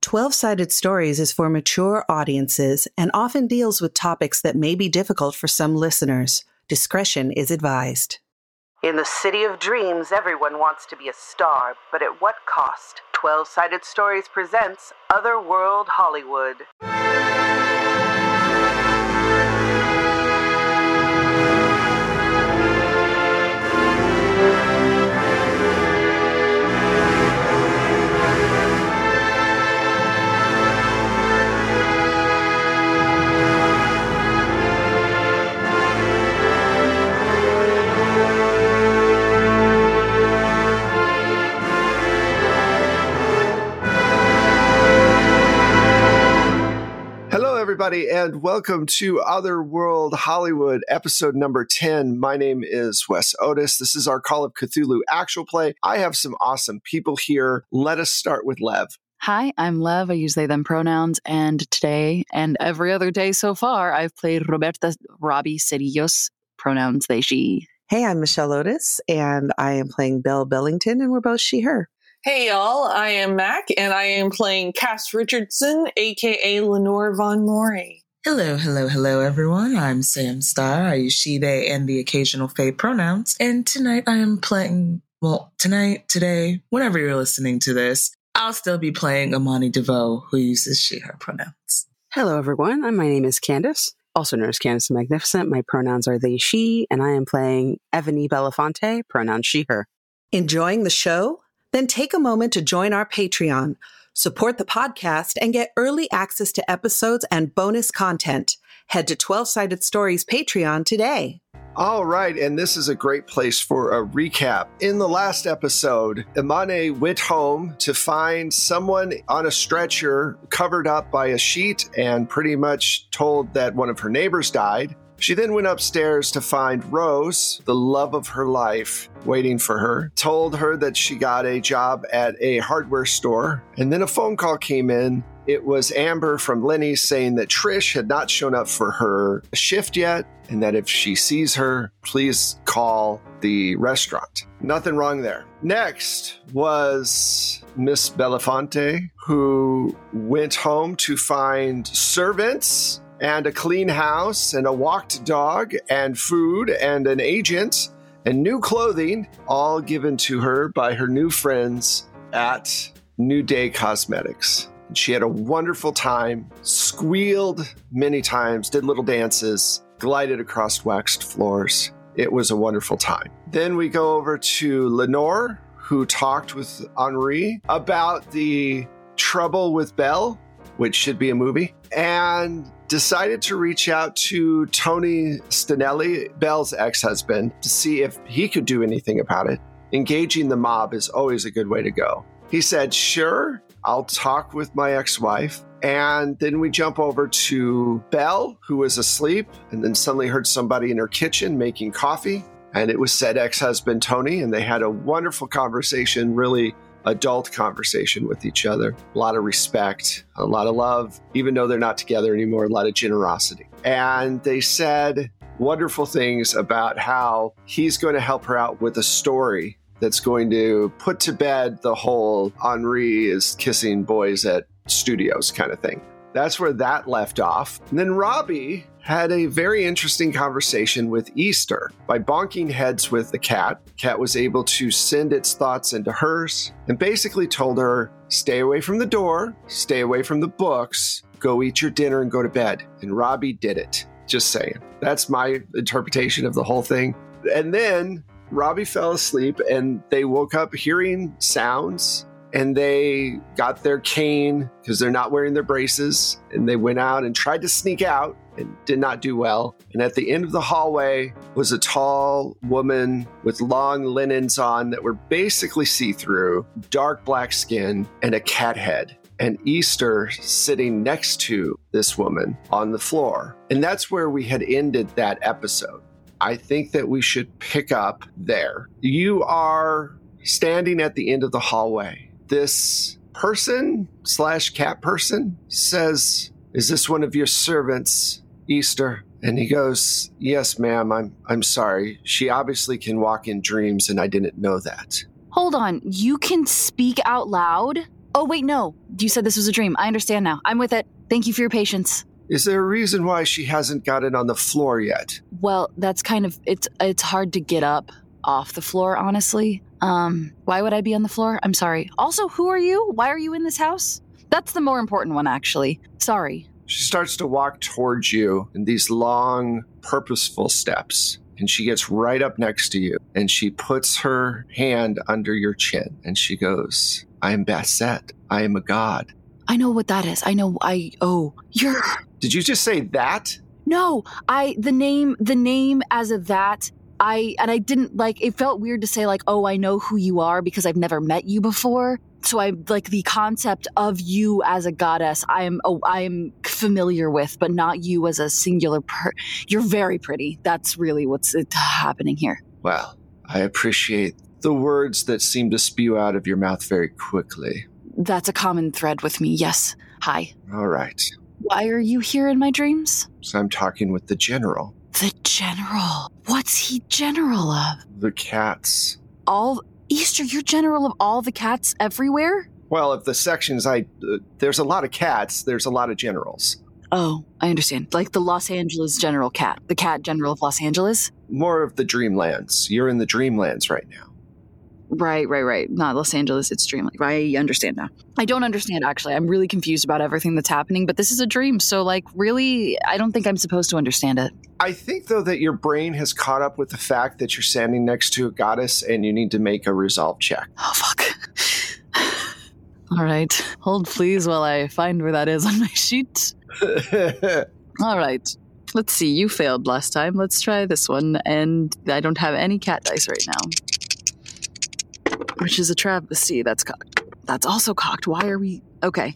12-Sided Stories is for mature audiences and often deals with topics that may be difficult for some listeners. Discretion is advised. In the city of dreams, everyone wants to be a star, but at what cost? 12-Sided Stories presents Otherworld Hollywood. Everybody, and welcome to Otherworld Hollywood, episode number 10. My name is Wes Otis. This is our Call of Cthulhu actual play. I have some awesome people here. Let us start with Lev. Hi, I'm Lev. I use they, them pronouns, and today and every other day so far, I've played Roberta Robbie Cerillos, pronouns they, she. Hey, I'm Michelle Otis, and I am playing Belle Bellington, and we're both she, her. Hey y'all, I am Mac, and I am playing Cass Richardson, aka Lenore Von Morey. Hello, everyone. I'm Sam Starr. I use she, they, and the occasional they pronouns. And tonight I am playing, today, whenever you're listening to this, I'll still be playing Amani DeVoe, who uses she, her pronouns. Hello, everyone. My name is Candace, also known as Candace the Magnificent. My pronouns are they, she, and I am playing Ebony Belafonte, pronouns she, her. Enjoying the show? Then take a moment to join our Patreon, support the podcast, and get early access to episodes and bonus content. Head to 12-Sided Stories Patreon today. All right, and this is a great place for a recap. In the last episode, Imane went home to find someone on a stretcher covered up by a sheet and pretty much told that one of her neighbors died. She then went upstairs to find Rose, the love of her life, waiting for her, told her that she got a job at a hardware store, and then a phone call came in. It was Amber from Lenny's saying that Trish had not shown up for her shift yet, and that if she sees her, please call the restaurant. Nothing wrong there. Next was Miss Belafonte, who went home to find servants and a clean house and a walked dog and food and an agent and new clothing, all given to her by her new friends at New Day Cosmetics. And she had a wonderful time, squealed many times, did little dances, glided across waxed floors. It was a wonderful time. Then we go over to Lenore, who talked with Henri about the trouble with Belle, which should be a movie, and decided to reach out to Tony Stanelli, Belle's ex-husband, to see if he could do anything about it. Engaging the mob is always a good way to go. He said, sure, I'll talk with my ex-wife. And then we jump over to Belle, who was asleep, and then suddenly heard somebody in her kitchen making coffee. And it was said ex-husband Tony, and they had a wonderful conversation, really adult conversation with each other. A lot of respect, a lot of love, even though they're not together anymore, a lot of generosity. And they said wonderful things about how he's going to help her out with a story that's going to put to bed the whole Henri is kissing boys at studios kind of thing. That's where that left off. And then Robbie had a very interesting conversation with Easter. By bonking heads with the cat, cat was able to send its thoughts into hers and basically told her, stay away from the door, stay away from the books, go eat your dinner and go to bed. And Robbie did it. Just saying. That's my interpretation of the whole thing. And then Robbie fell asleep and they woke up hearing sounds. And they got their cane because they're not wearing their braces. And they went out and tried to sneak out and did not do well. And at the end of the hallway was a tall woman with long linens on that were basically see-through, dark black skin, and a cat head. And Easter sitting next to this woman on the floor. And that's where we had ended that episode. I think that we should pick up there. You are standing at the end of the hallway. This person/cat person says, is this one of your servants, Easter? And he goes, yes, ma'am, I'm sorry. She obviously can walk in dreams and I didn't know that. Hold on, you can speak out loud? Oh, wait, no. You said this was a dream. I understand now. I'm with it. Thank you for your patience. Is there a reason why she hasn't gotten on the floor yet? Well, that's kind of, it's hard to get up off the floor, honestly. Why would I be on the floor? I'm sorry. Also, who are you? Why are you in this house? That's the more important one, actually. Sorry. She starts to walk towards you in these long, purposeful steps. And she gets right up next to you. And she puts her hand under your chin. And she goes, I am Basset. I am a god. I know what that is. You're... Did you just say that? No, the name as of that, I didn't, like, it felt weird to say, like, oh, I know who you are because I've never met you before. So I, like, the concept of you as a goddess, I am familiar with, but not you as a singular You're very pretty. That's really what's happening here. Well, I appreciate the words that seem to spew out of your mouth very quickly. That's a common thread with me, yes. Hi. All right. Why are you here in my dreams? So I'm talking with the general. The general? What's he general of? The cats. Easter, you're general of all the cats everywhere? Well, if the sections there's a lot of cats, there's a lot of generals. Oh, I understand. Like the Los Angeles general cat. The cat general of Los Angeles? More of the Dreamlands. You're in the Dreamlands right now. Right. Not Los Angeles, it's Dreamland. I understand now. I don't understand, actually. I'm really confused about everything that's happening, but this is a dream, so, like, really, I don't think I'm supposed to understand it. I think, though, that your brain has caught up with the fact that you're standing next to a goddess and you need to make a resolve check. Oh, fuck. All right. Hold, please, while I find where that is on my sheet. All right. Let's see. You failed last time. Let's try this one, and I don't have any cat dice right now. Which is a travesty. That's cocked. That's also cocked. Why are we... Okay.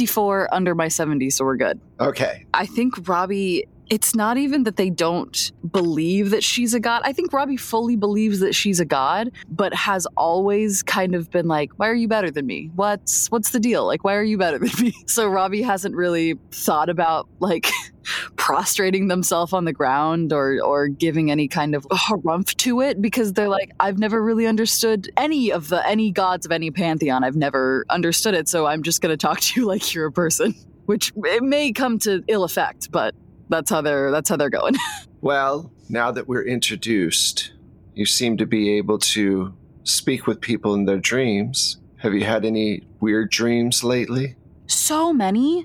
54 under my 70, so we're good. Okay. I think Robbie... It's not even that they don't believe that she's a god. I think Robbie fully believes that she's a god, but has always kind of been like, why are you better than me? What's the deal? Like, why are you better than me? So Robbie hasn't really thought about, like, prostrating themselves on the ground or giving any kind of harumph to it, because they're like, I've never really understood any gods of any pantheon. I've never understood it, so I'm just going to talk to you like you're a person, which it may come to ill effect, but that's how they're going. Well, now that we're introduced, you seem to be able to speak with people in their dreams. Have you had any weird dreams lately? So many.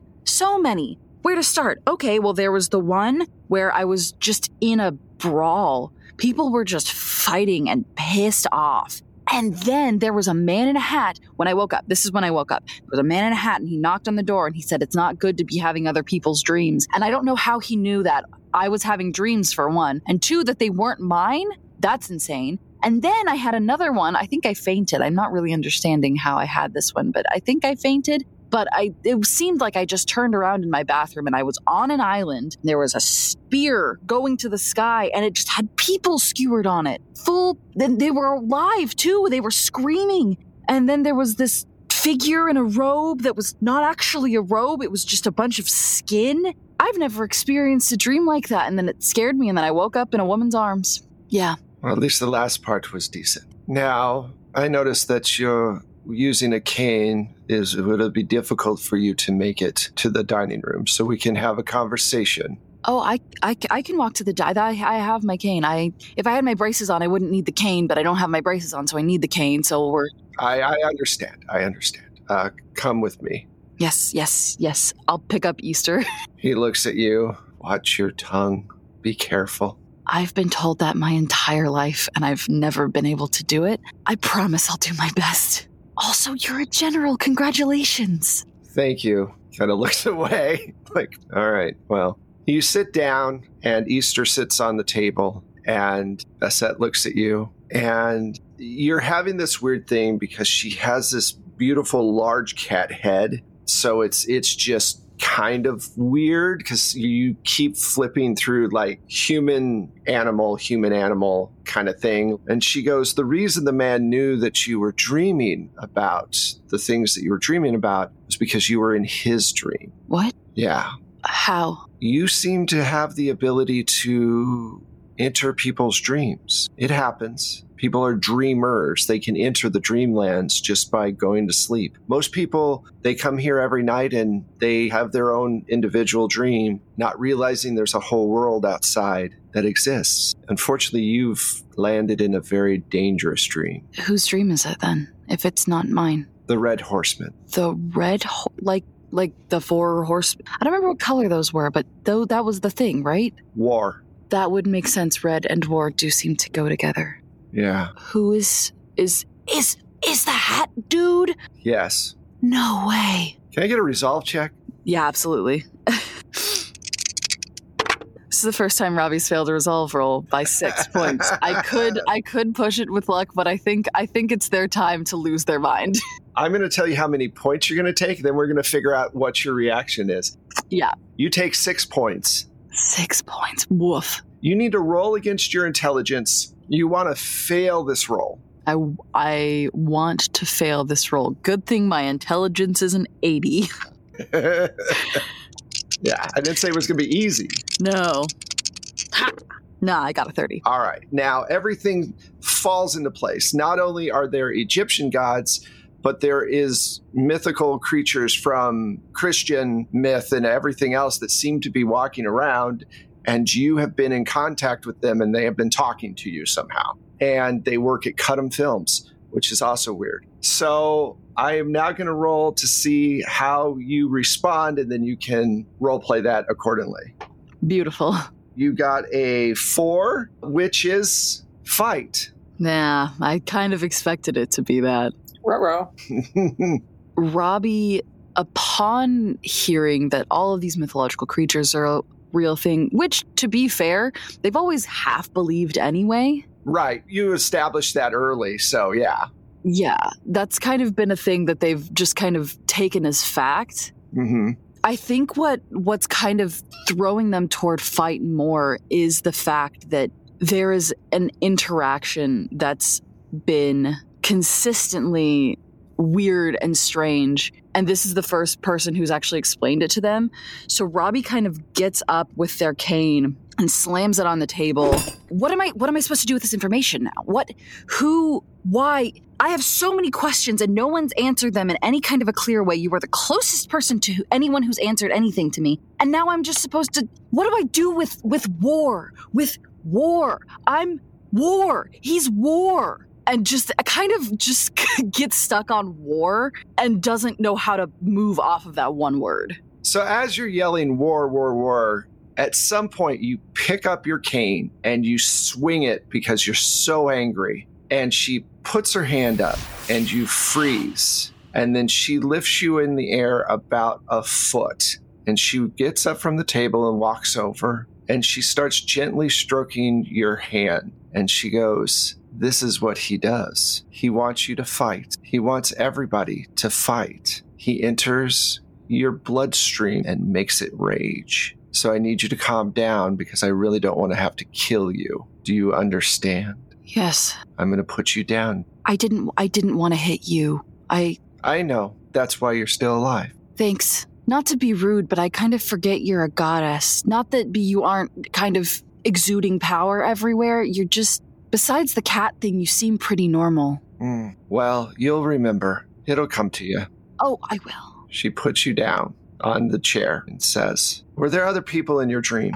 Where to start? Okay, well, there was the one where I was just in a brawl. People were just fighting and pissed off. And then there was a man in a hat when I woke up. This is when I woke up. There was a man in a hat, and he knocked on the door, and he said, it's not good to be having other people's dreams. And I don't know how he knew that I was having dreams, for one. And two, that they weren't mine. That's insane. And then I had another one. I think I fainted. I'm not really understanding how I had this one, but I think I fainted. But it seemed like I just turned around in my bathroom and I was on an island. There was a spear going to the sky and it just had people skewered on it. Then they were alive too. They were screaming. And then there was this figure in a robe that was not actually a robe. It was just a bunch of skin. I've never experienced a dream like that. And then it scared me. And then I woke up in a woman's arms. Yeah. Well, at least the last part was decent. Now, I noticed that you're using a cane. Would it be difficult for you to make it to the dining room so we can have a conversation? Oh, I can walk to the I have my cane. If I had my braces on, I wouldn't need the cane, but I don't have my braces on, so I need the cane. So I understand. Come with me. Yes. I'll pick up Easter. He looks at you. Watch your tongue. Be careful. I've been told that my entire life, and I've never been able to do it. I promise I'll do my best. Also, you're a general. Congratulations. Thank you. Kind of looks away. Like, all right, well. You sit down, and Easter sits on the table, and Basset looks at you, and you're having this weird thing because she has this beautiful large cat head, so it's just kind of weird because you keep flipping through like human animal kind of thing. And she goes, the reason the man knew that you were dreaming about the things that you were dreaming about was because you were in his dream. What? Yeah. How? You seem to have the ability to enter people's dreams. It happens. People are dreamers. They can enter the dreamlands just by going to sleep. Most people, they come here every night and they have their own individual dream, not realizing there's a whole world outside that exists. Unfortunately, you've landed in a very dangerous dream. Whose dream is it then, if it's not mine? The Red Horseman. The red, like the 4 horse. I don't remember what color those were, but though that was the thing, right? War. That would make sense. Red and war do seem to go together. Yeah. Who is the hat dude? Yes. No way. Can I get a resolve check? Yeah, absolutely. This is the first time Robbie's failed a resolve roll by 6 points. I could push it with luck, but I think it's their time to lose their mind. I'm going to tell you how many points you're going to take, then we're going to figure out what your reaction is. Yeah. You take 6 points. 6 points. Woof. You need to roll against your intelligence. You want to fail this roll. I want to fail this roll. Good thing my intelligence is an 80. Yeah, I didn't say it was going to be easy. No. Ha! Nah, I got a 30. All right. Now, everything falls into place. Not only are there Egyptian gods, but there is mythical creatures from Christian myth and everything else that seem to be walking around, and you have been in contact with them, and they have been talking to you somehow. And they work at Cudham Films, which is also weird. So I am now going to roll to see how you respond, and then you can role play that accordingly. Beautiful. You got a 4, which is fight. Nah, I kind of expected it to be that. Ruh-roh. Robbie, upon hearing that all of these mythological creatures are a real thing, which, to be fair, they've always half believed anyway. Right. You established that early, so yeah. Yeah, that's kind of been a thing that they've just kind of taken as fact. Mm-hmm. I think what's kind of throwing them toward fight more is the fact that there is an interaction that's been consistently weird and strange, and this is the first person who's actually explained it to them. So Robbie kind of gets up with their cane and slams it on the table. What am I supposed to do with this information now? What? Who? Why? I have so many questions and no one's answered them in any kind of a clear way. You are the closest person to anyone who's answered anything to me. And now I'm just supposed to, what do I do with war? With war. I'm war. He's war. And just kind of just gets stuck on war and doesn't know how to move off of that one word. So as you're yelling war, war, war, at some point you pick up your cane and you swing it because you're so angry. And she puts her hand up and you freeze. And then she lifts you in the air about a foot. And she gets up from the table and walks over. And she starts gently stroking your hand. And she goes, "This is what he does. He wants you to fight. He wants everybody to fight. He enters your bloodstream and makes it rage. So I need you to calm down because I really don't want to have to kill you. Do you understand?" Yes. I'm going to put you down. I didn't want to hit you. I know. That's why you're still alive. Thanks. Not to be rude, but I kind of forget you're a goddess. Not that you aren't kind of exuding power everywhere. You're just, besides the cat thing, you seem pretty normal. Well, you'll remember. It'll come to you. Oh, I will. She puts you down on the chair and says, "Were there other people in your dream?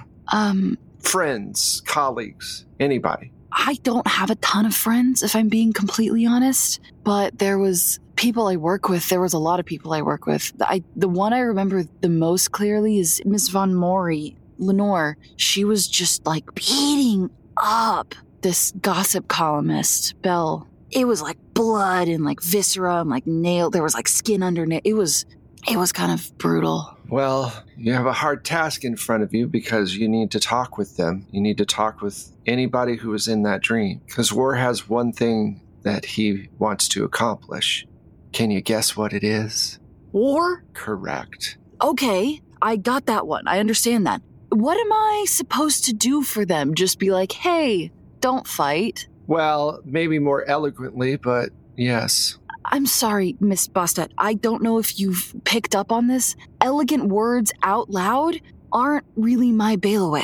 Friends, colleagues, anybody?" I don't have a ton of friends, if I'm being completely honest, but there was people I work with. There was a lot of people I work with. The one I remember the most clearly is Miss Von Mori, Lenore. She was just like beating up this gossip columnist, Belle. It was like blood and like viscera and like nail. There was like skin underneath. It was kind of brutal. Well, you have a hard task in front of you because you need to talk with them. You need to talk with anybody who was in that dream. Because War has one thing that he wants to accomplish. Can you guess what it is? War? Correct. Okay, I got that one. I understand that. What am I supposed to do for them? Just be like, hey, don't fight? Well, maybe more eloquently, but yes. I'm sorry, Miss Bastet. I don't know if you've picked up on this. Elegant words out loud aren't really my bailiwick.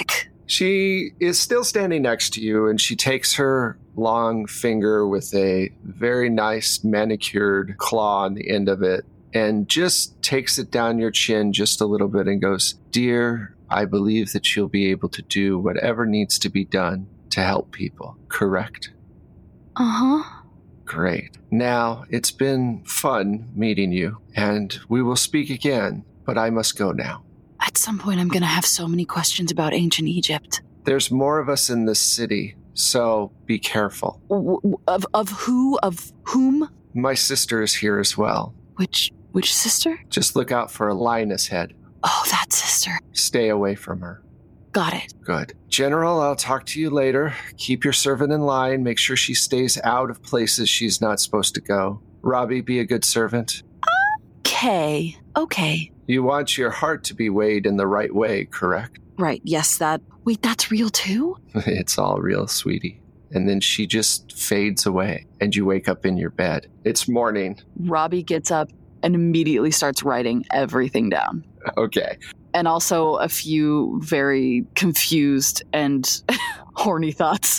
She is still standing next to you, and she takes her long finger with a very nice manicured claw on the end of it and just takes it down your chin just a little bit and goes, "Dear, I believe that you'll be able to do whatever needs to be done to help people, correct?" Uh-huh. Great. Now, it's been fun meeting you, and we will speak again, but I must go now. At some point, I'm going to have so many questions about ancient Egypt. There's more of us in this city, so be careful. Of who? Of whom? My sister is here as well. Which sister? Just look out for a lioness head. Oh, that sister. Stay away from her. Got it. Good. General, I'll talk to you later. Keep your servant in line. Make sure she stays out of places she's not supposed to go. Robbie, be a good servant. Okay. You want your heart to be weighed in the right way, correct? Right, yes, Wait, that's real too? It's all real, sweetie. And then she just fades away, and you wake up in your bed. It's morning. Robbie gets up and immediately starts writing everything down. Okay. And also a few very confused and horny thoughts.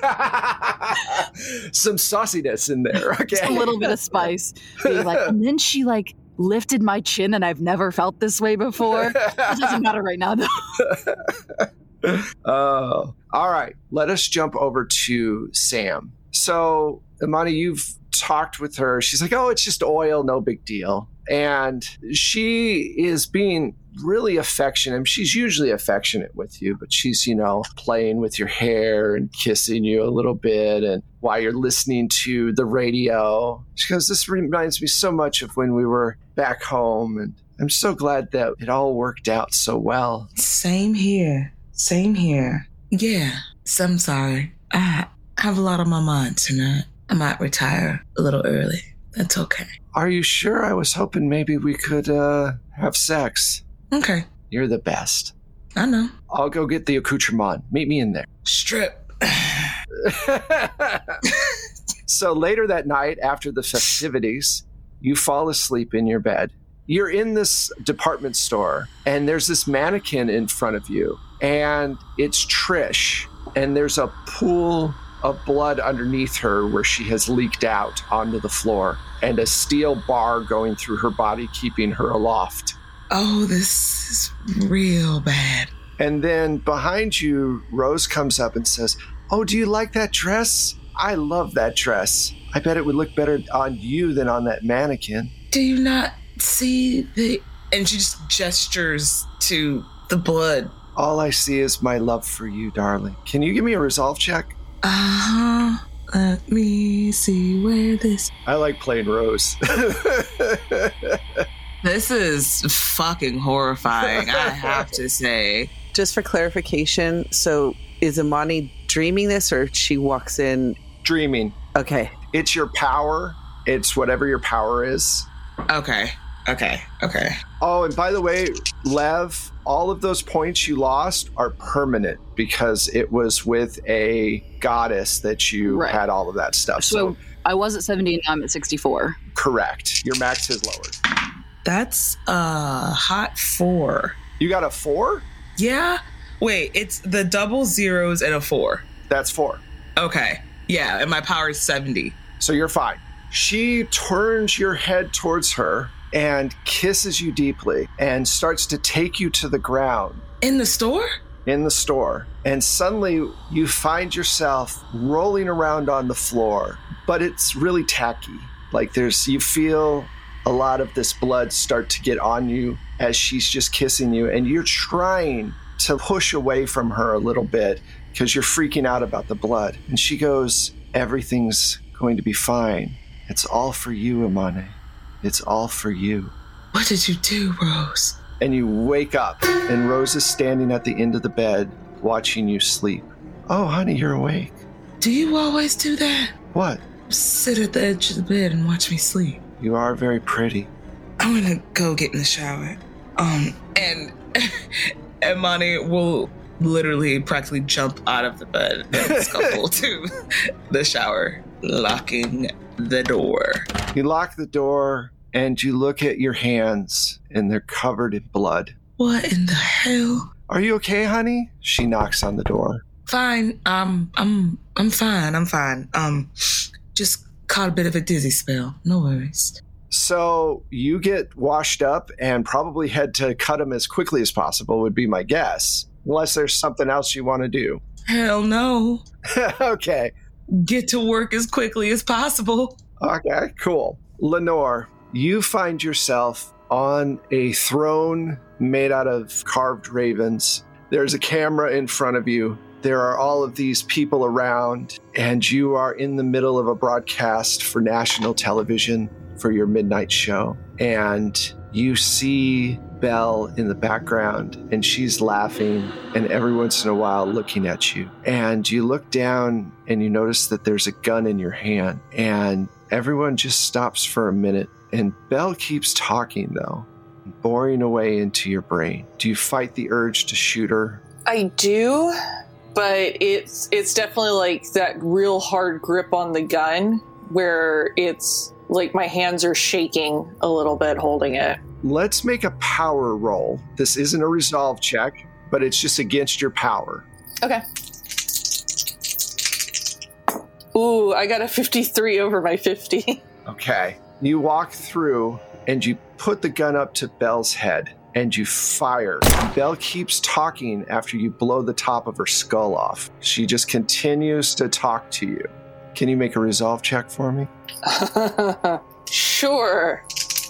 Some sauciness in there, okay? Just a little bit of spice. Being like, and then she lifted my chin and I've never felt this way before. It doesn't matter right now, though. Oh, all right. Let us jump over to Sam. So, Imani, you've talked with her. She's like, oh, it's just oil, no big deal. And she is being really affectionate. She's usually affectionate with you, but she's, playing with your hair and kissing you a little bit. And while you're listening to the radio, she goes, this reminds me so much of when we were back home. And I'm so glad that it all worked out so well. Same here. Yeah, so I'm sorry. I have a lot on my mind tonight. I might retire a little early. That's okay. Are you sure? I was hoping maybe we could have sex. Okay. You're the best. I know. I'll go get the accoutrement. Meet me in there. Strip. So later that night, after the festivities, you fall asleep in your bed. You're in this department store, and there's this mannequin in front of you, and it's Trish, and there's a pool of blood underneath her where she has leaked out onto the floor, and a steel bar going through her body, keeping her aloft. Oh, this is real bad. And then behind you, Rose comes up and says, oh, do you like that dress? I love that dress. I bet it would look better on you than on that mannequin. Do you not see the... And she just gestures to the blood. All I see is my love for you, darling. Can you give me a resolve check? Uh-huh. Let me see where this... I like playing Rose. This is fucking horrifying, I have to say. Just for clarification, so is Imani dreaming this, or she walks in? Dreaming. Okay. It's your power. It's whatever your power is. Okay. Oh, and by the way, Lev, all of those points you lost are permanent because it was with a goddess that you had all of that stuff. So I was at 70 and I'm at 64. Correct. Your max is lowered. That's a hot 4. You got a 4? Yeah. Wait, it's the double zeros and a 4. That's 4. Okay. Yeah, and my power is 70. So you're fine. She turns your head towards her and kisses you deeply and starts to take you to the ground. In the store? In the store. And suddenly you find yourself rolling around on the floor, but it's really tacky. Like you feel a lot of this blood start to get on you as she's just kissing you, and you're trying to push away from her a little bit because you're freaking out about the blood. And she goes, everything's going to be fine. It's all for you, Imani. It's all for you. What did you do, Rose? And you wake up, and Rose is standing at the end of the bed, watching you sleep. Oh, honey, you're awake. Do you always do that? What? Sit at the edge of the bed and watch me sleep. You are very pretty. I'm gonna go get in the shower. And Imani will literally practically jump out of the bed and scuffle to the shower, locking the door. You lock the door and you look at your hands and they're covered in blood. What in the hell? Are you okay, honey? She knocks on the door. Fine. I'm fine. I'm fine. Just caught a bit of a dizzy spell. No worries. So you get washed up and probably head to cut him as quickly as possible would be my guess. Unless there's something else you want to do. Hell no. Okay. Get to work as quickly as possible. Okay, cool. Lenore, you find yourself on a throne made out of carved ravens. There's a camera in front of you. There are all of these people around, and you are in the middle of a broadcast for national television for your midnight show. And you see Belle in the background, and she's laughing, and every once in a while looking at you. And you look down, and you notice that there's a gun in your hand, and everyone just stops for a minute. And Belle keeps talking, though, boring away into your brain. Do you fight the urge to shoot her? I do, but it's definitely like that real hard grip on the gun where it's like my hands are shaking a little bit holding it. Let's make a power roll. This isn't a resolve check, but it's just against your power. Okay. Ooh, I got a 53 over my 50. Okay. You walk through and you put the gun up to Belle's head and you fire. Belle keeps talking after you blow the top of her skull off. She just continues to talk to you. Can you make a resolve check for me? Sure.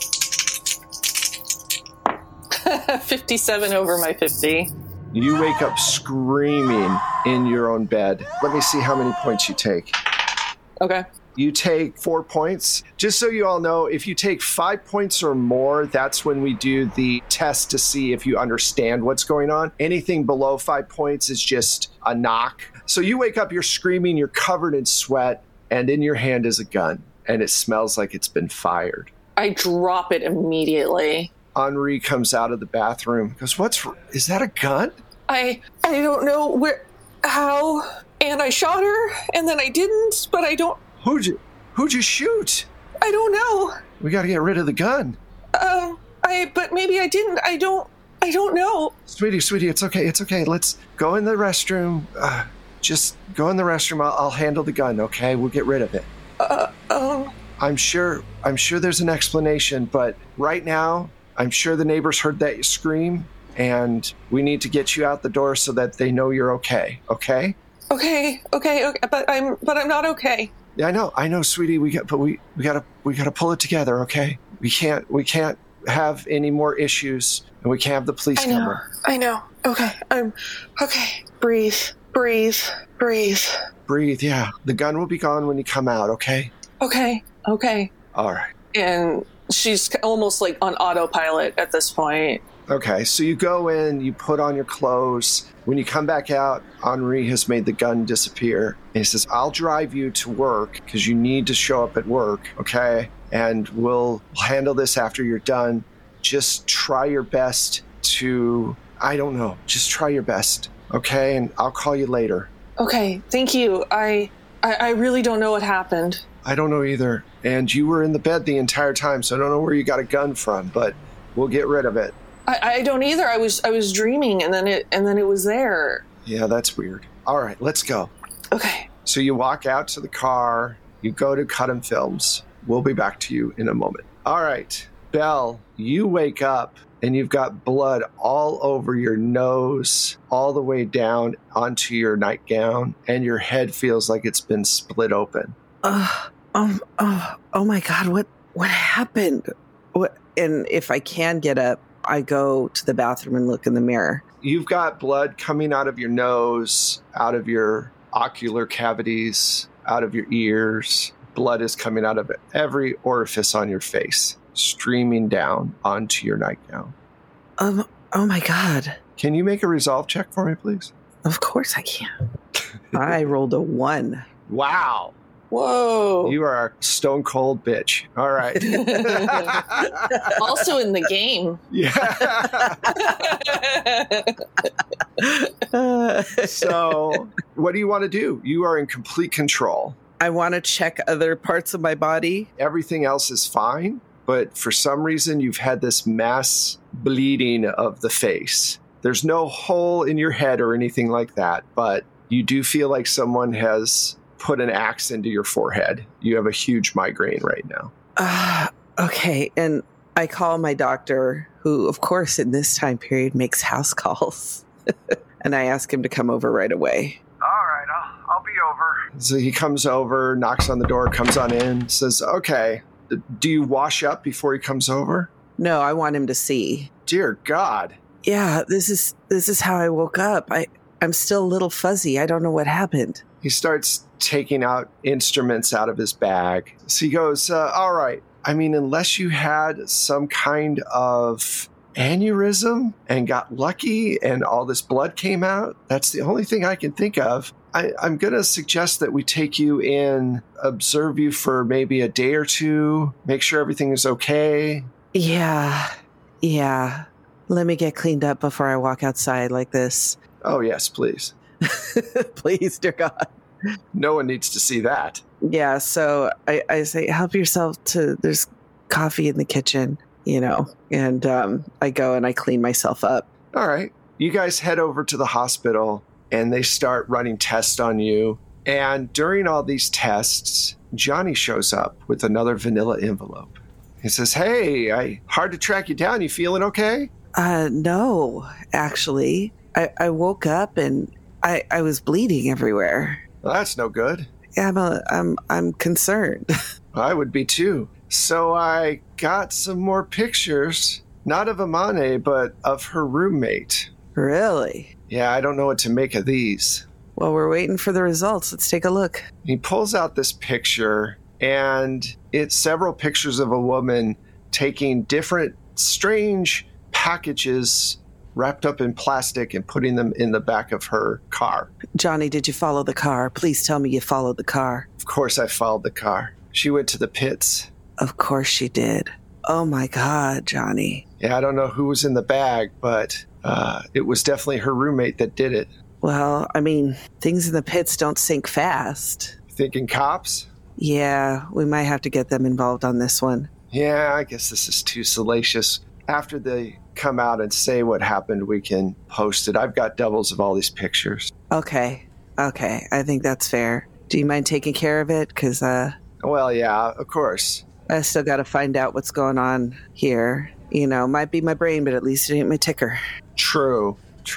57 over my 50. You wake up screaming in your own bed. Let me see how many points you take. Okay. You take 4 points. Just so you all know, if you take 5 points or more, that's when we do the test to see if you understand what's going on. Anything below 5 points is just a knock. So you wake up, you're screaming, you're covered in sweat, and in your hand is a gun, and it smells like it's been fired. I drop it immediately. Henri comes out of the bathroom, goes, is that a gun? I don't know how, and I shot her, and then I didn't, but I don't... Who'd you shoot? I don't know. We gotta get rid of the gun. But maybe I didn't. I don't know. Sweetie, it's okay. Let's go in the restroom. Just go in the restroom. I'll handle the gun, okay? We'll get rid of it. I'm sure there's an explanation, but right now, I'm sure the neighbors heard that scream, and we need to get you out the door so that they know you're okay, okay? Okay, but I'm not okay. Yeah, I know, sweetie. We gotta pull it together, okay? We can't have any more issues, and we can't have the police come in. I know. Okay, I'm okay. Breathe. Yeah, the gun will be gone when you come out, okay? Okay. All right. And she's almost like on autopilot at this point. Okay, so you go in, you put on your clothes. When you come back out, Henri has made the gun disappear. And he says, I'll drive you to work because you need to show up at work, okay? And we'll handle this after you're done. Just try your best to, just try your best, okay? And I'll call you later. Okay, thank you. I really don't know what happened. I don't know either. And you were in the bed the entire time, so I don't know where you got a gun from, but we'll get rid of it. I don't either. I was dreaming, and then it was there. Yeah, that's weird. All right, let's go. Okay. So you walk out to the car. You go to Cut 'em Films. We'll be back to you in a moment. All right, Belle, you wake up and you've got blood all over your nose, all the way down onto your nightgown, and your head feels like it's been split open. Oh my God, what happened? And if I can get up, I go to the bathroom and look in the mirror. You've got blood coming out of your nose, out of your ocular cavities, out of your ears. Blood is coming out of every orifice on your face, streaming down onto your nightgown. Oh my God. Can you make a resolve check for me, please? Of course I can. I rolled a 1. Wow. Whoa. You are a stone cold bitch. All right. Also in the game. Yeah. So, what do you want to do? You are in complete control. I want to check other parts of my body. Everything else is fine, but for some reason you've had this mass bleeding of the face. There's no hole in your head or anything like that, but you do feel like someone has put an axe into your forehead. You have a huge migraine right now. Okay, and I call my doctor, who, of course, in this time period makes house calls, and I ask him to come over right away. All right, I'll be over. So he comes over, knocks on the door, comes on in, says, okay, do you wash up before he comes over? No, I want him to see. Dear God. Yeah, this is how I woke up. I'm still a little fuzzy. I don't know what happened. He starts taking out instruments out of his bag. So he goes, all right. I mean, unless you had some kind of aneurysm and got lucky and all this blood came out, that's the only thing I can think of. I'm going to suggest that we take you in, observe you for maybe a day or two, make sure everything is okay. Yeah. Let me get cleaned up before I walk outside like this. Oh, yes, please. Please, dear God. No one needs to see that. Yeah, so I say, help yourself to, there's coffee in the kitchen, and I go and I clean myself up. All right. You guys head over to the hospital and they start running tests on you. And during all these tests, Johnny shows up with another vanilla envelope. He says, hey, hard to track you down. You feeling okay? No, actually. I woke up and I was bleeding everywhere. Well, that's no good. I'm concerned. I would be too. So I got some more pictures, not of Amane, but of her roommate. Really? Yeah, I don't know what to make of these. Well, we're waiting for the results. Let's take a look. He pulls out this picture, and it's several pictures of a woman taking different strange packages wrapped up in plastic and putting them in the back of her car. Johnny, did you follow the car? Please tell me you followed the car. Of course I followed the car. She went to the pits. Of course she did. Oh my God, Johnny. Yeah, I don't know who was in the bag, but it was definitely her roommate that did it. Well, I mean, things in the pits don't sink fast. Thinking cops? Yeah, we might have to get them involved on this one. Yeah, I guess this is too salacious. After they come out and say what happened, we can post it. I've got doubles of all these pictures. Okay. I think that's fair. Do you mind taking care of it? Because, well, yeah, of course. I still got to find out what's going on here. Might be my brain, but at least it ain't my ticker. True.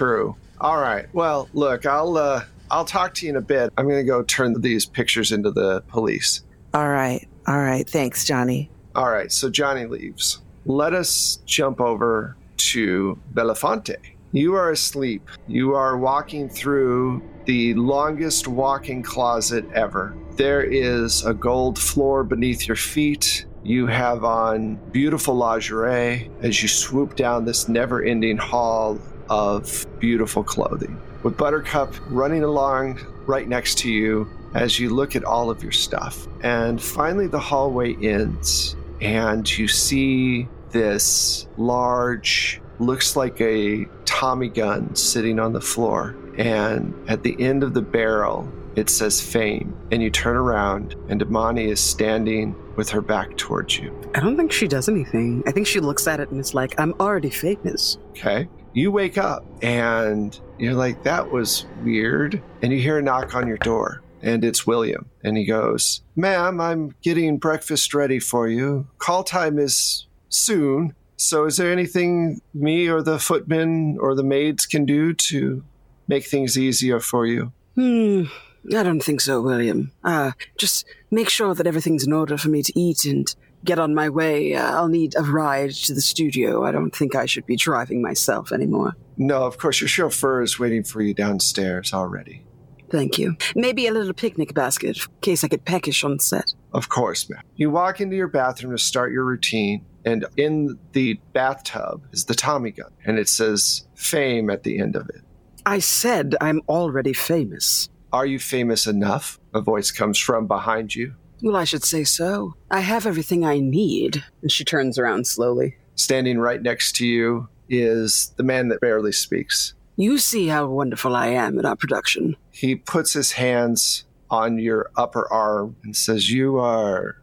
All right. Well, look, I'll talk to you in a bit. I'm going to go turn these pictures into the police. All right. Thanks, Johnny. All right. So Johnny leaves. Let us jump over to Belafonte. You are asleep. You are walking through the longest walk-in closet ever. There is a gold floor beneath your feet. You have on beautiful lingerie as you swoop down this never-ending hall of beautiful clothing. With Buttercup running along right next to you as you look at all of your stuff. And finally the hallway ends and you see this large, looks like a Tommy gun sitting on the floor. And at the end of the barrel, it says Fame. And you turn around and Imani is standing with her back towards you. I don't think she does anything. I think she looks at it and is like, I'm already famous. Okay. You wake up and you're like, that was weird. And you hear a knock on your door. And it's William. And he goes, ma'am, I'm getting breakfast ready for you. Call time is soon. So is there anything me or the footmen or the maids can do to make things easier for you? I don't think so, William. Just make sure that everything's in order for me to eat and get on my way. I'll need a ride to the studio. I don't think I should be driving myself anymore. No, of course, your chauffeur is waiting for you downstairs already. Thank you. Maybe a little picnic basket in case I get peckish on set. Of course, ma'am. You walk into your bathroom to start your routine, and in the bathtub is the Tommy gun, and it says Fame at the end of it. I said I'm already famous. Are you famous enough? A voice comes from behind you. Well, I should say so. I have everything I need. And she turns around slowly. Standing right next to you is the man that barely speaks. You see how wonderful I am in our production. He puts his hands on your upper arm and says, you are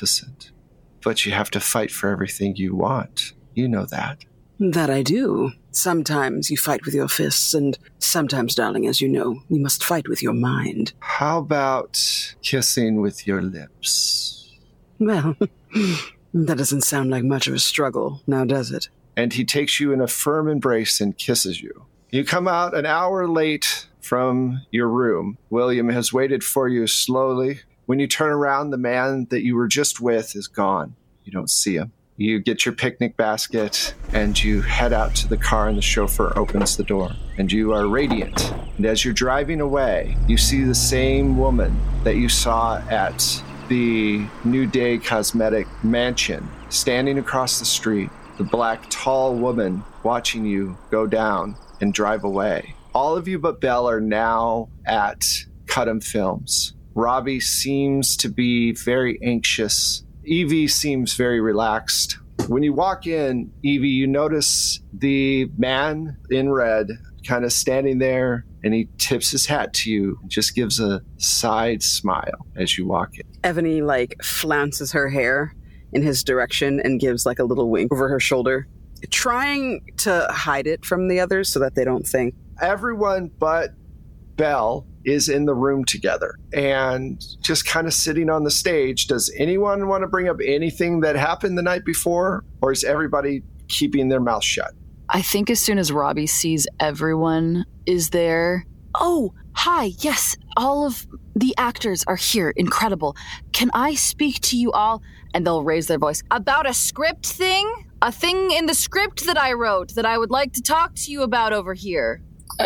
magnificent, but you have to fight for everything you want. You know that. That I do. Sometimes you fight with your fists, and sometimes, darling, as you know, you must fight with your mind. How about kissing with your lips? Well, that doesn't sound like much of a struggle, now does it? And he takes you in a firm embrace and kisses you. You come out an hour late from your room. William has waited for you slowly. When you turn around, the man that you were just with is gone. You don't see him. You get your picnic basket and you head out to the car, and the chauffeur opens the door. And you are radiant. And as you're driving away, you see the same woman that you saw at the New Day Cosmetic Mansion standing across the street. The black, tall woman watching you go down and drive away. All of you but Belle are now at Cudham Films. Robbie seems to be very anxious. Evie seems very relaxed. When you walk in, Evie, you notice the man in red kind of standing there, and he tips his hat to you and just gives a side smile as you walk in. Ebony, flounces her hair in his direction and gives, a little wink over her shoulder, trying to hide it from the others so that they don't think. Everyone but Belle is in the room together and just kind of sitting on the stage. Does anyone want to bring up anything that happened the night before, or is everybody keeping their mouth shut? I think as soon as Robbie sees everyone is there. Oh, hi, yes, all of the actors are here. Incredible. Can I speak to you all? And they'll raise their voice. About a script thing? A thing in the script that I wrote that I would like to talk to you about over here.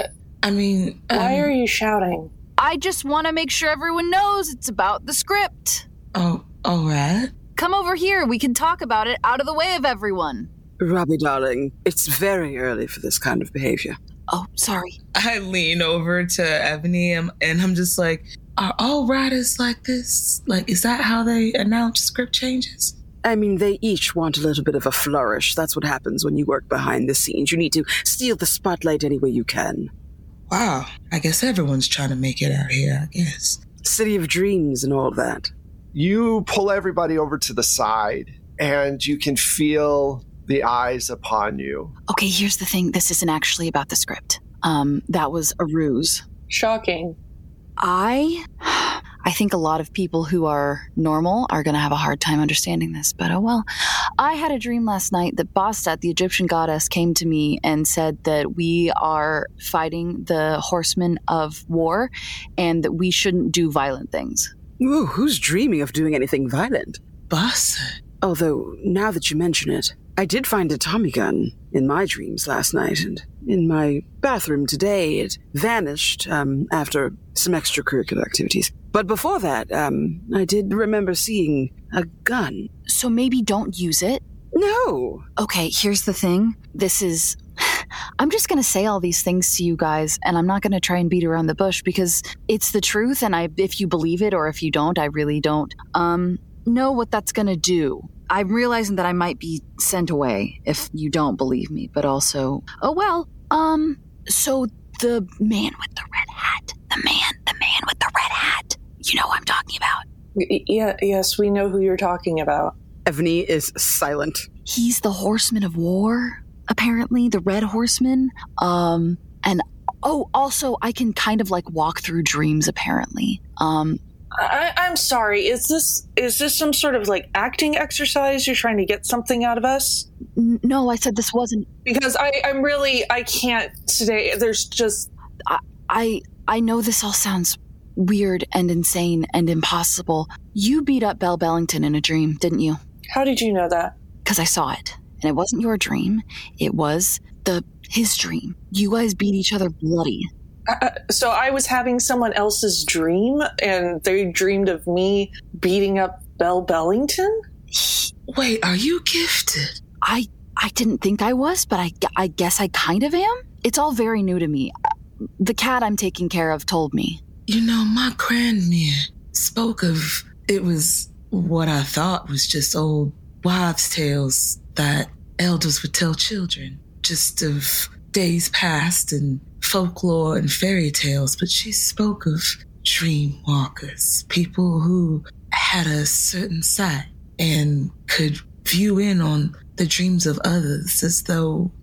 Why are you shouting? I just want to make sure everyone knows it's about the script. Oh, all right. Come over here. We can talk about it out of the way of everyone. Robbie, darling, it's very early for this kind of behavior. Oh, sorry. I lean over to Ebony and I'm just like, are all writers like this? Is that how they announce script changes? I mean, they each want a little bit of a flourish. That's what happens when you work behind the scenes. You need to steal the spotlight any way you can. Wow, I guess everyone's trying to make it out here, I guess. City of Dreams and all that. You pull everybody over to the side, and you can feel the eyes upon you. Okay, here's the thing. This isn't actually about the script. That was a ruse. Shocking. I think a lot of people who are normal are going to have a hard time understanding this, but oh well. I had a dream last night that Bastet, the Egyptian goddess, came to me and said that we are fighting the horsemen of war and that we shouldn't do violent things. Ooh, who's dreaming of doing anything violent? Bastet? Although, now that you mention it, I did find a Tommy gun in my dreams last night, and in my bathroom today it vanished after some extracurricular activities. But before that, I did remember seeing a gun. So maybe don't use it? No. Okay, here's the thing. I'm just going to say all these things to you guys, and I'm not going to try and beat around the bush because it's the truth, and if you believe it or if you don't, I really don't know what that's going to do. I'm realizing that I might be sent away if you don't believe me, but also, oh well, so the man with the red hat, the man with the red hat, you know who I'm talking about. Yes, we know who you're talking about. Ebony is silent. He's the horseman of war, apparently, the red horseman. And also I can kind of walk through dreams, apparently. I'm sorry. Is this some sort of acting exercise? You're trying to get something out of us? No, I said this wasn't. Because I can't today. There's just. I know this all sounds weird and insane and impossible. You beat up Belle Bellington in a dream, didn't you? How did you know that? Because I saw it. And it wasn't your dream. It was his dream. You guys beat each other bloody. So I was having someone else's dream, and they dreamed of me beating up Belle Bellington? Wait, are you gifted? I didn't think I was, but I guess I kind of am. It's all very new to me. The cat I'm taking care of told me. You know, my grandmere spoke of it was what I thought was just old wives' tales that elders would tell children, just of days past and folklore and fairy tales, but she spoke of dream walkers, people who had a certain sight and could view in on the dreams of others as though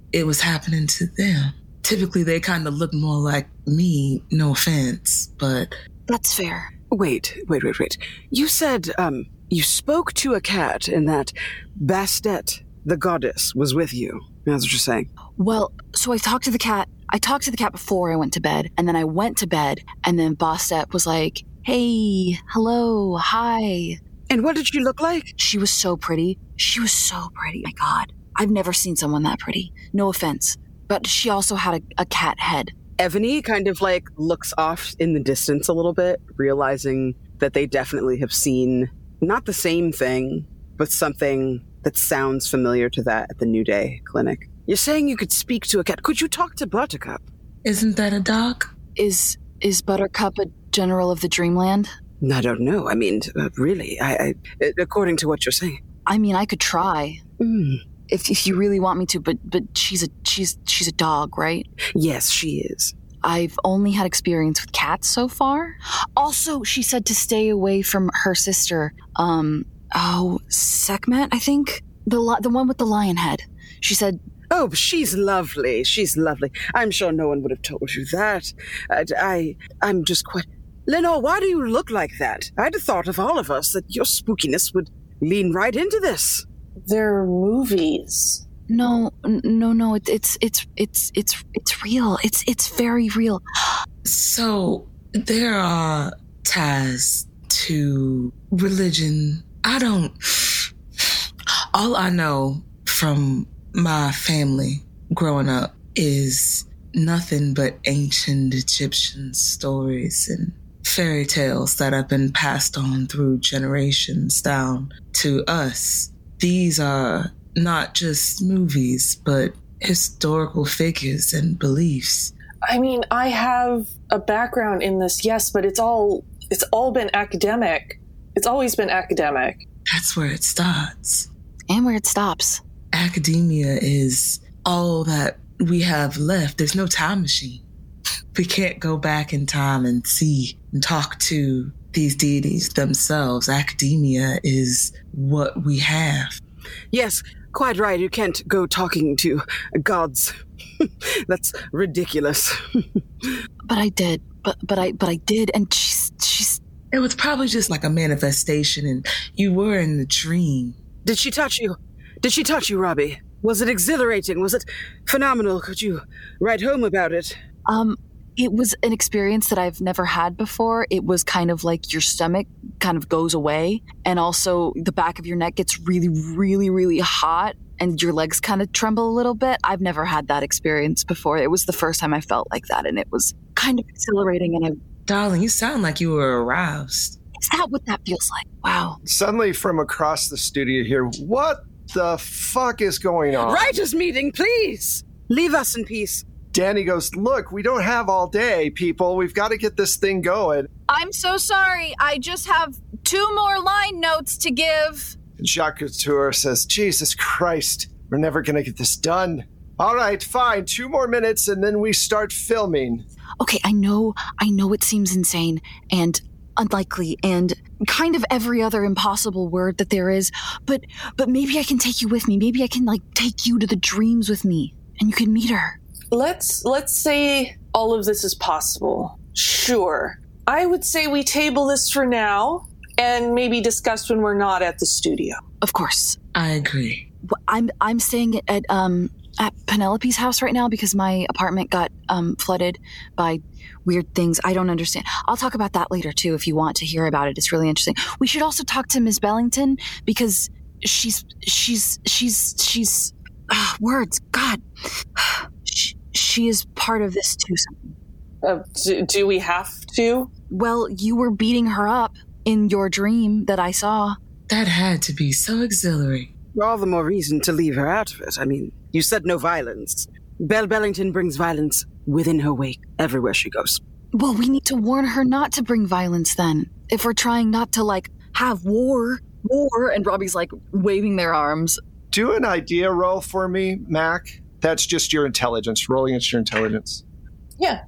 it was happening to them. Typically, they kind of look more like me, no offense, but... That's fair. Wait. You said, you spoke to a cat and that Bastet, the goddess, was with you. That's what you're saying. Well, so I talked to the cat. I talked to the cat before I went to bed, and then I went to bed, and then Bastet was like, hey, hello, hi. And what did she look like? She was so pretty. My God. I've never seen someone that pretty. No offense. But she also had a cat head. Evany kind of like looks off in the distance a little bit, realizing that they definitely have seen not the same thing, but something that sounds familiar to that at the New Day clinic. You're saying you could speak to a cat. Could you talk to Buttercup? Isn't that a dog? Is Buttercup a general of the Dreamland? I don't know. I mean, really, I according to what you're saying. I mean, I could try. If you really want me to, but she's a dog, right? Yes, she is. I've only had experience with cats so far. Also, she said to stay away from her sister. Sekhmet, I think, the one with the lion head. She said. Oh, she's lovely. I'm sure no one would have told you that. I'm just quite. Lenore, why do you look like that? I'd have thought of all of us that your spookiness would lean right into this. They're movies. No. It's real. It's very real. So there are ties to religion. All I know from my family growing up is nothing but ancient Egyptian stories and fairy tales that have been passed on through generations down to us. These are not just movies, but historical figures and beliefs. I mean, I have a background in this, yes, but it's all been academic. It's always been academic. That's where it starts. And where it stops. Academia is all that we have left. There's no time machine. We can't go back in time and see and talk to these deities themselves. Academia is what we have. Yes, quite right. You can't go talking to gods. That's ridiculous. But I did. But I did, and she's. It was probably just like a manifestation, and you were in the dream. Did she touch you? Robbie? Was it exhilarating? Was it phenomenal? Could you write home about it? It was an experience that I've never had before. It was kind of like your stomach kind of goes away, and also the back of your neck gets really, really, really hot, and your legs kind of tremble a little bit. I've never had that experience before. It was the first time I felt like that, and it was kind of exhilarating. And Darling, you sound like you were aroused. Is that what that feels like? Wow. Suddenly from across the studio here, what the fuck is going on? Writers' meeting, please! Leave us in peace. Danny goes, look, we don't have all day, people. We've got to get this thing going. I'm so sorry. I just have 2 more line notes to give. And Jacques Couture says, Jesus Christ, we're never going to get this done. All right, fine. 2 more minutes and then we start filming. Okay, I know it seems insane and unlikely and kind of every other impossible word that there is, but maybe I can take you with me. Maybe I can take you to the dreams with me and you can meet her. Let's say all of this is possible. Sure. I would say we table this for now and maybe discuss when we're not at the studio. Of course. I agree. I'm staying at Penelope's house right now because my apartment got flooded by weird things. I don't understand. I'll talk about that later too if you want to hear about it. It's really interesting. We should also talk to Ms. Bellington because she's words. God. She is part of this too. Do we have to? Well, you were beating her up in your dream that I saw. That had to be so exhilarating. All the more reason to leave her out of it. I mean, you said no violence. Bellington brings violence within her wake everywhere she goes. Well, we need to warn her not to bring violence then. If we're trying not to, have war. And Robbie's, waving their arms. Do an idea roll for me, Mac. That's just your intelligence. Rolling against your intelligence. Yeah.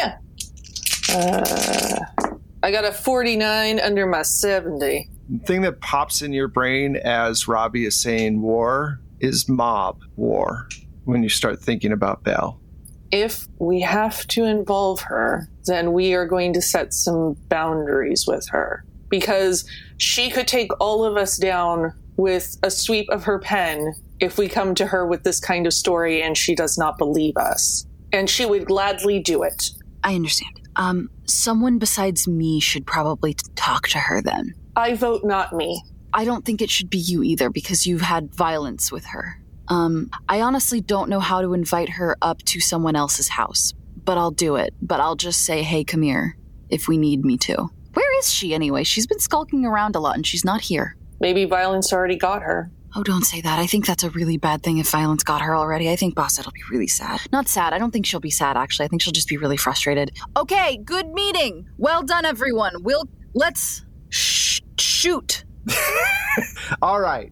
I got a 49 under my 70. The thing that pops in your brain as Robbie is saying war is mob war. when you start thinking about Belle? If we have to involve her, then we are going to set some boundaries with her. Because she could take all of us down with a sweep of her pen if we come to her with this kind of story and she does not believe us. And she would gladly do it. I understand. Someone besides me should probably talk to her then. I vote not me. I don't think it should be you either because you've had violence with her. I honestly don't know how to invite her up to someone else's house, but I'll do it. But I'll just say, hey, come here, if we need me to. Where is she anyway? She's been skulking around a lot and she's not here. Maybe violence already got her. Oh, don't say that. I think that's a really bad thing if violence got her already. I think Bossett'll be really sad. Not sad. I don't think she'll be sad, actually. I think she'll just be really frustrated. Okay, good meeting. Well done, everyone. Let's shoot. All right.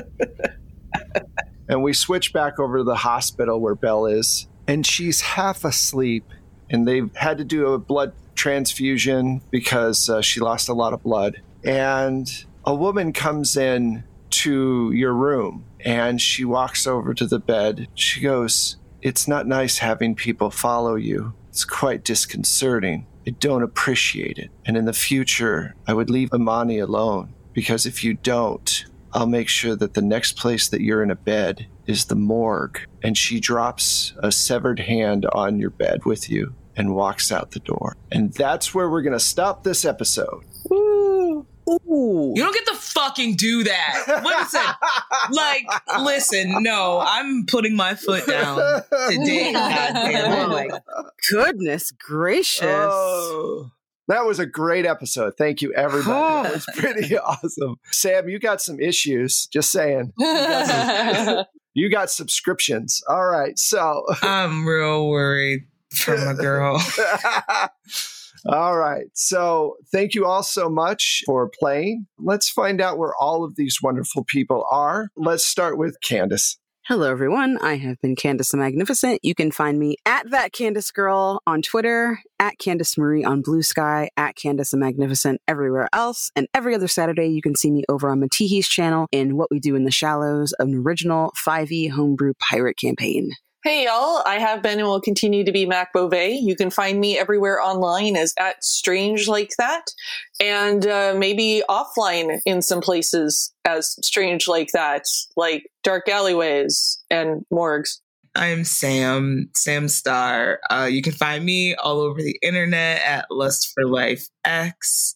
And we switch back over to the hospital where Belle is, and she's half asleep, and they've had to do a blood transfusion because she lost a lot of blood. And a woman comes in to your room, and she walks over to the bed. She goes, "It's not nice having people follow you. It's quite disconcerting. I don't appreciate it. And in the future, I would leave Imani alone, because if you don't, I'll make sure that the next place that you're in a bed is the morgue." And she drops a severed hand on your bed with you and walks out the door. And that's where we're going to stop this episode. Ooh. You don't get to fucking do that. Listen, listen, no, I'm putting my foot down today. Oh my goodness gracious. Oh, that was a great episode. Thank you, everybody. That was pretty awesome. Sam, you got some issues. Just saying. You got subscriptions. All right. So I'm real worried for my girl. All right. So thank you all so much for playing. Let's find out where all of these wonderful people are. Let's start with Candace. Hello, everyone. I have been Candace the Magnificent. You can find me at That Candace Girl on Twitter, at Candace Marie on Blue Sky, at Candace the Magnificent everywhere else. And every other Saturday, you can see me over on Matihi's channel in What We Do in the Shallows, an original 5e homebrew pirate campaign. Hey, y'all. I have been and will continue to be Mac Beauvais. You can find me everywhere online as at Strange Like That, and maybe offline in some places as Strange Like That, like Dark Alleyways and Morgues. I'm Sam Star. You can find me all over the internet at Lust for Life X,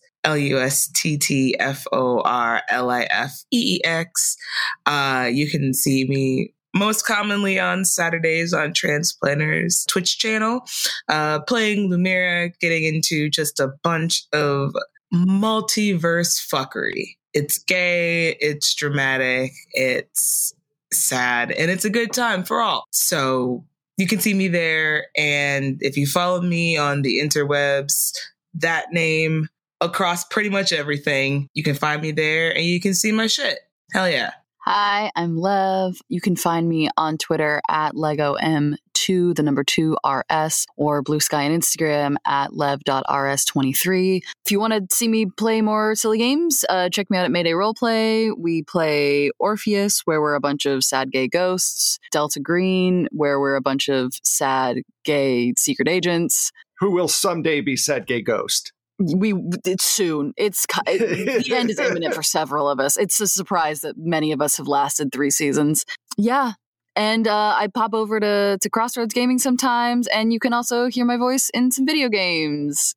LUSTTFORLIFEEX. You can see me most commonly on Saturdays on Transplanters Twitch channel, playing Lumira, getting into just a bunch of multiverse fuckery. It's gay, it's dramatic, it's sad, and it's a good time for all. So you can see me there, and if you follow me on the interwebs, that name across pretty much everything, you can find me there, and you can see my shit. Hell yeah. Hi, I'm Lev. You can find me on Twitter at LegoM2, the number 2RS, or Blue Sky and Instagram at lev.rs23. If you want to see me play more silly games, check me out at Mayday Roleplay. We play Orpheus, where we're a bunch of sad gay ghosts, Delta Green, where we're a bunch of sad gay secret agents. Who will someday be said gay ghost? It's soon. The end is imminent for several of us. It's a surprise that many of us have lasted 3 seasons. Yeah. And I pop over to Crossroads Gaming sometimes, and you can also hear my voice in some video games.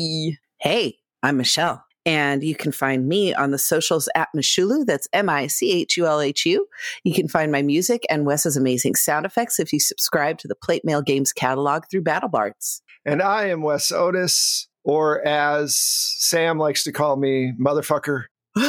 Hey, I'm Michelle, and you can find me on the socials at Michulu. That's MICHULHU. You can find my music and Wes's amazing sound effects if you subscribe to the Plate Mail Games catalog through BattleBards. And I am Wes Otis, or as Sam likes to call me, motherfucker.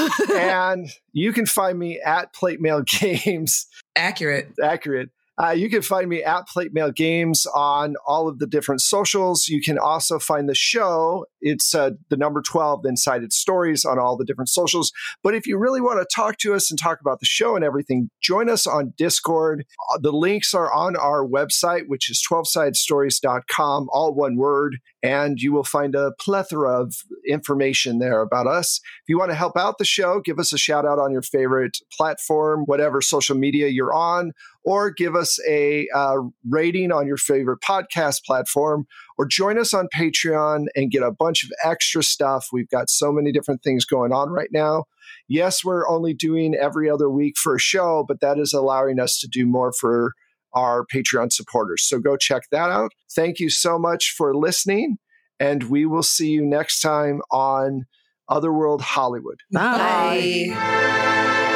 And you can find me at Plate Mail Games. Accurate. You can find me at Plate Mail Games on all of the different socials. You can also find the show. It's the number 12, Inside Its Stories, on all the different socials. But if you really want to talk to us and talk about the show and everything, join us on Discord. The links are on our website, which is 12sidestories.com, all one word. And you will find a plethora of information there about us. If you want to help out the show, give us a shout out on your favorite platform, whatever social media you're on, or give us a rating on your favorite podcast platform, or join us on Patreon and get a bunch of extra stuff. We've got so many different things going on right now. Yes, we're only doing every other week for a show, but that is allowing us to do more for our Patreon supporters. So go check that out. Thank you so much for listening, and we will see you next time on Otherworld Hollywood. Bye.